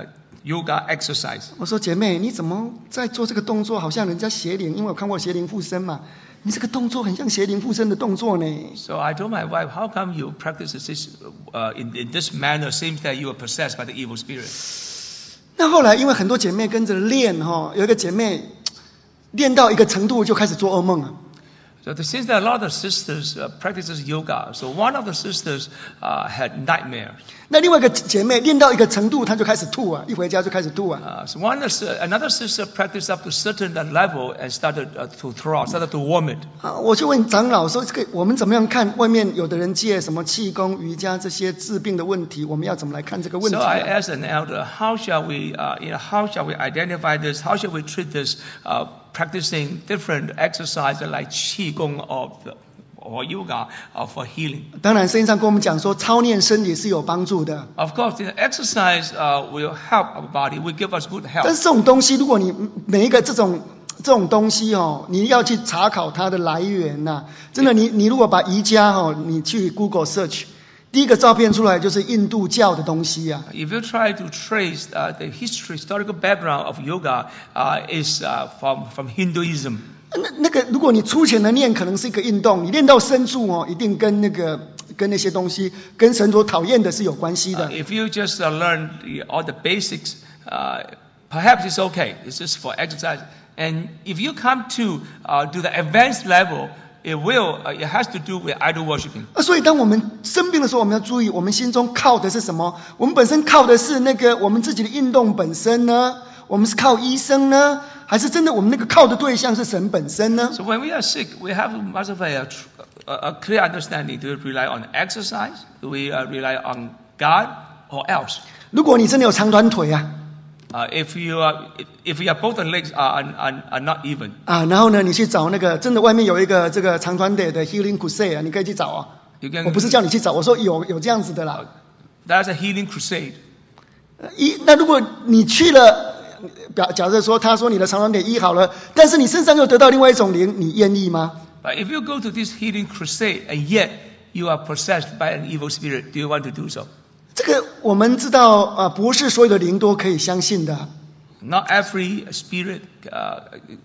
yoga exercise. 我说姐妹，你怎么在做这个动作，好像人家邪灵？因为我看过邪灵附身嘛，你这个动作很像邪灵附身的动作呢。 So I told my wife, how come you practice this uh, in, in this manner? Seems that you are possessed by the evil spirit. 那后来因为很多姐妹跟着练哈，有一个姐妹练到一个程度就开始做噩梦了。 So since there are a lot of sisters uh, practices yoga, so one of the sisters uh, had nightmares. 那另外一个姐妹练到一个程度，她就开始吐啊，一回家就开始吐啊。 Uh, so one another sister practiced up to a certain level and started uh, to throw out, started to vomit. 啊，我就问长老说，这个我们怎么样看？外面有的人借什么气功、瑜伽这些治病的问题，我们要怎么来看这个问题 So I asked an elder, how shall we, uh, you know, how shall we identify this? How shall we treat this? Uh, practicing different exercises like qigong or or yoga uh, for healing. 当然，圣经上跟我们讲说，操练身体是有帮助的。 Of course, the exercise uh, will help our body, will give us good health. 但是这种东西，如果你每一个这种这种东西哦，你要去查考它的来源呐、啊。真的，你你如果把瑜伽哦，你去 Google search。第一个照片出来就是印度教的东西啊。 If you try to trace uh, the history, historical background of yoga, uh, is uh, from from Hinduism. 那那个，如果你粗浅的念，可能是一个运动；你练到深处哦，一定跟那个跟那些东西，跟神所讨厌的是有关系的。 Uh, if you just uh, learn the, all the basics, uh, perhaps it's okay. It's just for exercise. And if you come to uh, to the advanced level.It will. Uh, it has to do with idol worshiping. 啊，所以当我们生病的时候，我们要注意，我们心中靠的是什么？我们本身靠的是那个我们自己的运动本身呢？我们是靠医生呢，还是真的我们那个靠的对象是神本身呢 ？So when we are sick, we have must have a, a, a clear understanding. Do we rely on exercise? Do we uh, rely on God or else? 如果你真的有长短腿啊。 Uh, if you are, if your both legs are, are, are not even. 啊，然后呢，你去找那个真的外面有一个这个长短腿的 Healing Crusade 啊，你可以去找啊。我不是叫你去找，我说有有这样子的啦。 That's a healing crusade. 一，那如果你去了，表假设说他说你的长短腿医好了，但是你身上又得到另外一种灵，你愿意吗？ But if you go to this healing crusade and yet you are possessed by an evil spirit, do you want to do so? 这个我们知道啊，不是所有的灵都可以相信的。 Not every spirit, uh,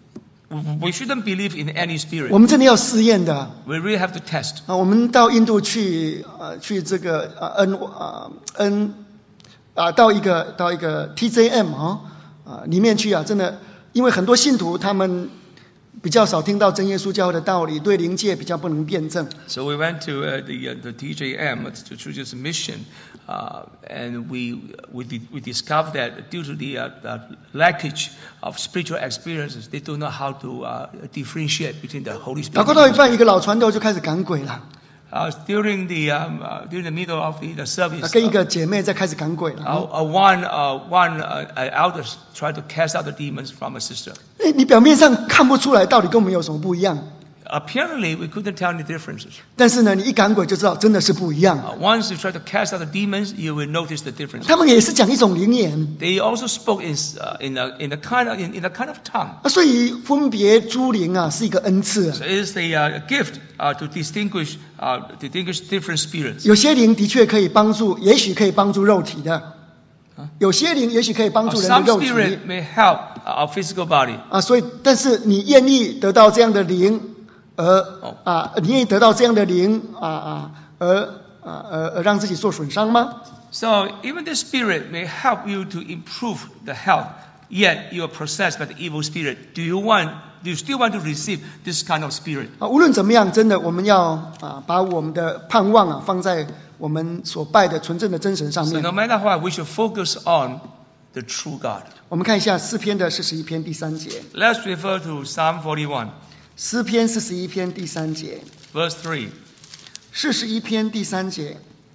we shouldn't believe in any spirit. 我们真的要试验的。 We really have to test. 啊，我们到印度去，呃，去这个呃 N 啊 N 啊到一个到一个 T J M 啊啊里面去啊，真的，因为很多信徒他们比较少听到真耶稣教会的道理，对灵界比较不能辩证。 So we went to uh, the uh, the T J M to Church's mission, uh, and we we we discovered that due to the, uh, the lackage of spiritual experiences, they don't know how to uh, differentiate between the Holy Spirit. 祷告到一半，一个老传道就开始赶鬼了。 Uh, during the um, uh, during the middle of the, the service, 跟一个姐妹在开始赶鬼了。 Uh, uh, one uh, one uh, elder tried to cast out the demons from a sister. 你表面上看不出来到底跟我们有什么不一样。 Apparently, we couldn't tell any differences. 但是呢，你一赶鬼就知道真的是不一样。 Uh, once you try to cast out the demons, you will notice the difference. 他们也是讲一种灵言。 They also spoke in uh, in a in a kind of in, in a kind of tongue. 啊，所以分别诸灵啊是一个恩赐。 So it is the uh, gift uh, to distinguish uh, distinguish different spirits. 有些灵的确可以帮助，也许可以帮助肉体的。有些灵也许可以帮助人的 Some 肉体。 spirit may help our physical body. 啊，所以但是你愿意得到这样的灵？而啊，你愿意得到这样的灵啊啊，而啊而而让自己受损伤吗 ？So even the spirit may help you to improve the health, yet you are possessed by the evil spirit. Do you want? Do you still want to receive this kind of spirit? 啊，无论怎么样，真的我们要啊把我们的盼望啊放在我们所拜的纯正的真神上 So 面。 no matter what, we should focus on the true God. 我们看一下诗篇的四十一篇第三节。 Let's refer to Psalm forty-one. 诗篇四十一篇第三节。 Verse three. 四十一篇第三节。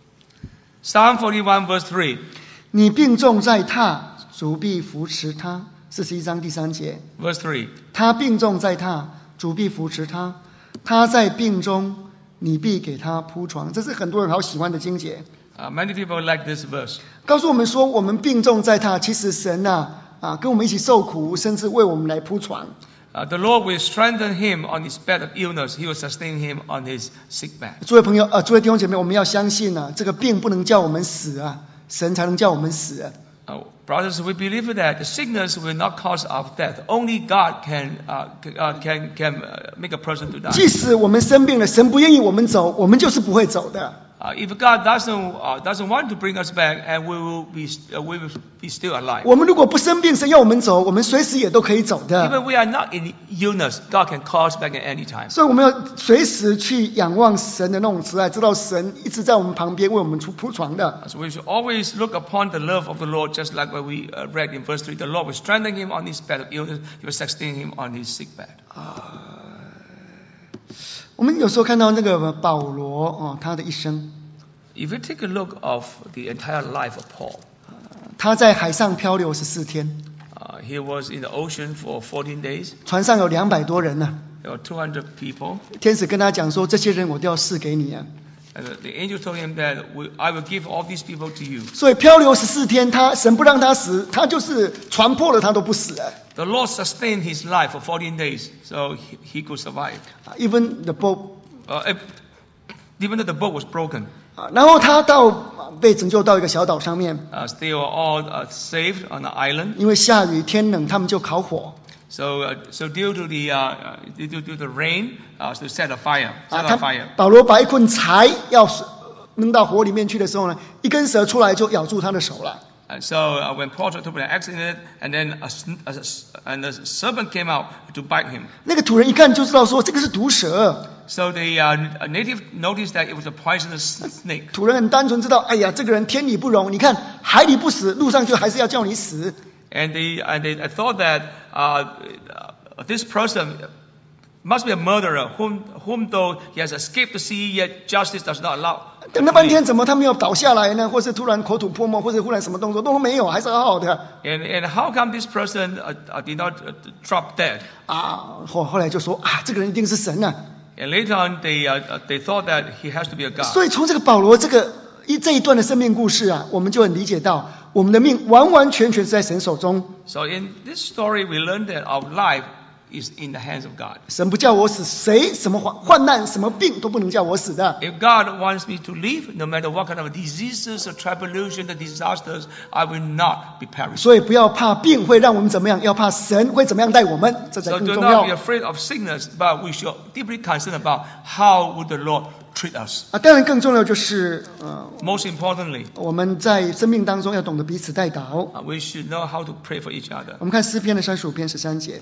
Psalm forty-one, verse three. 你病重在榻，主必扶持他。四十一章第三节。 Verse three. 他病重在榻，主必扶持他。他在病中，你必给他铺床。这是很多人好喜欢的经节。 Uh, many people like this verse. 告诉我们说，我们病重在榻，其实神啊啊跟我们一起受苦，甚至为我们来铺床。 Uh, the Lord will strengthen him on his bed of illness. He will sustain him on his sick bed. 诸位朋友，呃，诸位弟兄姐妹，我们要相信啊，这个病不能叫我们死啊，神才能叫我们死啊。 Uh, brothers, we believe that the sickness will not cause our death. Only God can uh, uh, can can make a person to die. 即使我们生病了，神不愿意我们走，我们就是不会走的。 Uh, if God doesn't uh, doesn't want to bring us back, and we will be uh, we will be still alive. 我们如果不生病，神要我们走，我们随时也都可以走的。 Even we are not in illness, God can call us back at any time. 所以我们要随时去仰望神的那种慈爱，知道神一直在我们旁边为我们出铺床的。 So we should always look upon the love of the Lord, just like what we uh, read in verse three. The Lord will strengthen him on his bed of illness; He will sustain him on his sick bed. 我们有时候看到那个保罗哦，他的一生。 If you take a look of the entire life of Paul, 他在海上漂流十四天。 Uh, he was in the ocean for fourteen days. 船上有两百多人呢、啊。 There were two hundred people. 天使跟他讲说，这些人我都要赐给你啊。 And the angel told him that I will give all these people to you. 所以漂流十四天，他神不让他死，他就是船破了他都不死啊。 The Lord sustained his life for fourteen days, so he, he could survive. Even the boat. Uh, even though the boat was broken. 然后他到被拯救到一个小岛上面。 Uh, they were all uh, saved on the island. 因为下雨天冷，他们就烤火。 So, uh, so due to the uh, due to the rain, uh, to set a fire, set a fire. 保罗把一捆柴要扔到火里面去的时候呢，一根蛇出来就咬住他的手了。 And so uh, when Paul took an axe in it, and then a, a, and the serpent came out to bite him. 那个土人一看就知道说这个是毒蛇。 So the uh, native noticed that it was a poisonous snake. 土人很单纯知道，哎呀，这个人天理不容，你看海里不死，路上就还是要叫你死。 And they, and they thought that uh, this person must be a murderer, whom, whom though he has escaped the sea, yet justice does not allow. 等了半天，怎么他没有倒下来呢？或是突然口吐沫沫，或者忽然什么动作都没有，还是好好的。 And and how come this person uh, did not drop dead? 啊，后后来就说啊，这个人一定是神啊。 And later on, they uh, they thought that he has to be a god. 所以从这个保罗这个一这一段的生命故事啊，我们就很理解到，我们的命完完全全是在神手中。 So in this story, we learn that our life is in the hands of God. 神不叫我死，谁什么患患难、什么病都不能叫我死的。 If God wants me to live, no matter what kind of diseases or tribulation, the disasters, I will not be perished. 所以不要怕病会让我们怎么样，要怕神会怎么样待我们，这才 So 更 do 重 not 要。 be afraid of sickness, but we should deeply concerned about how would the Lord treat us. 啊，当然更重要就是呃， Most importantly, 我们在生命当中要懂得彼此代祷。 uh, we should know how to pray for each other. 我们看诗篇的三十五篇十三节。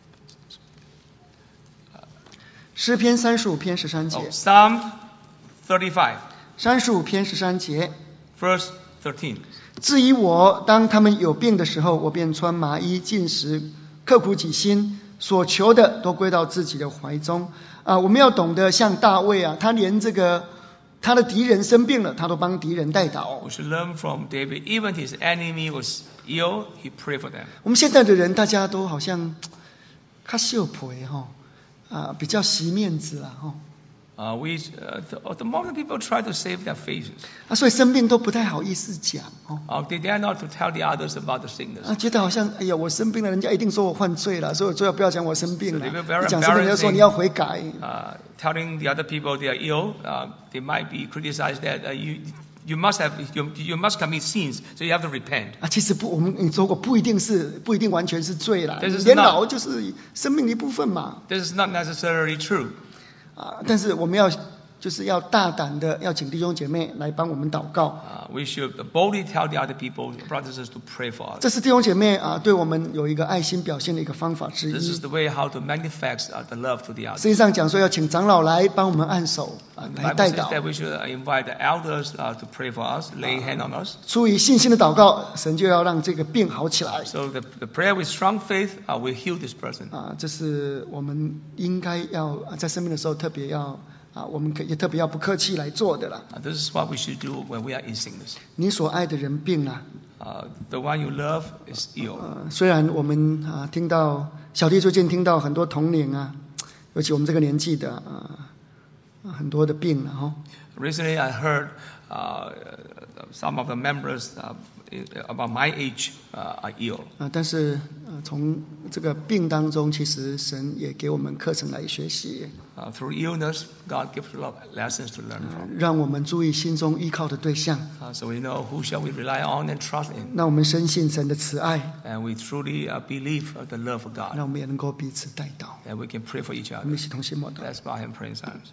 诗篇三十五篇十三节。 Oh, Psalm thirty-five. 三十五篇十三节。 Verse thirteen. 至于我，当他们有病的时候，我便穿麻衣进食，刻苦己心，所求的都归到自己的怀中。啊，我们要懂得像大卫啊，他连这个他的敌人生病了，他都帮敌人代祷。 We should learn from David. Even his enemy was ill, he prayed for them. 我们现在的人，大家都好像较秀皮哈。啊，比较惜面子啦，哈。 Uh, we, uh, the, the modern people try to save their faces. 啊，所以生病都不太好意思讲，哦。 Uh, they dare not to tell the others about the sickness. 啊，觉得好像，哎呀，我生病了，人家一定说我犯罪了，所以我最好不要讲我生病了。 So they were very 讲生病，人家说你要悔改。 Uh, telling the other people they are ill, uh, they might be criticized that uh, you. You must have, you, you must commit sins, so you have to repent. 啊，其实不，我们你说过，不一定是，不一定完全是罪啦。 This is 年 not- 老就是生命的一部分嘛。 This is not necessarily true. 啊，但是我们要就是要大胆的要请弟兄姐妹来帮我们祷告。 Uh, we should boldly tell the other people, brothers and sisters, to pray for us. 这是弟兄姐妹啊，对我们有一个爱心表现的一个方法之 This 一 is。the way how to manifest uh, the love to the 实 others. 际上讲说要请长老来帮我们按手啊， The 来 Bible 代 says that 祷。 we should uh, invite the elders uh, to pray for us, lay hand on us. 出于信心的祷告，神就要让这个病好起来。 So the, the prayer with strong faith uh, will heal this person. 啊，这是我们应该要在生病的时候特别要啊，我们可也特别要不客气来做的啦。 Uh, this is what we should do when we are in sickness. 你所爱的人病了， Uh, the one you love is ill. 呃，虽然我们啊听到小弟最近听到很多同龄啊，尤其我们这个年纪的啊，很很多的病了哈。 Recently, I heard uh, some of the members uh, about my age uh, are ill. 啊，但是呃，从这个病当中，其实神也给我们课程来学习。 Uh, through illness, God gives a lot of lessons to learn from. 让我们注意心中依靠的对象。 Uh, so we know who shall we rely on and trust in. 那我们深信神的慈爱。 And we truly uh, believe the love of God. 那我们也能够彼此带祷。 And we can pray for each 我们 other. 一起同心默祷。 Let's bow and pray in silence.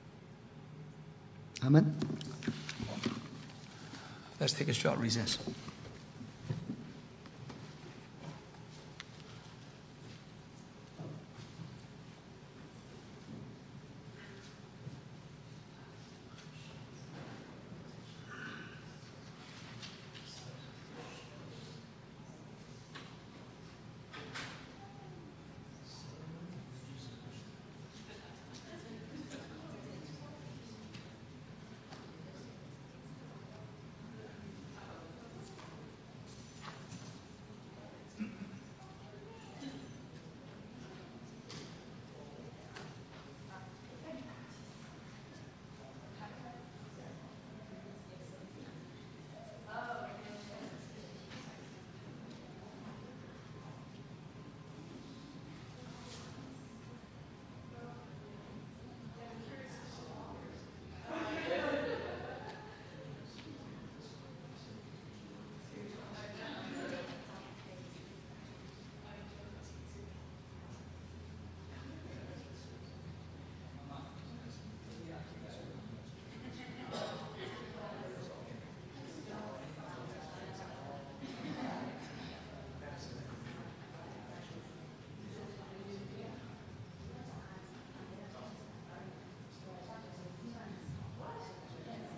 Amen. Let's take a short recess.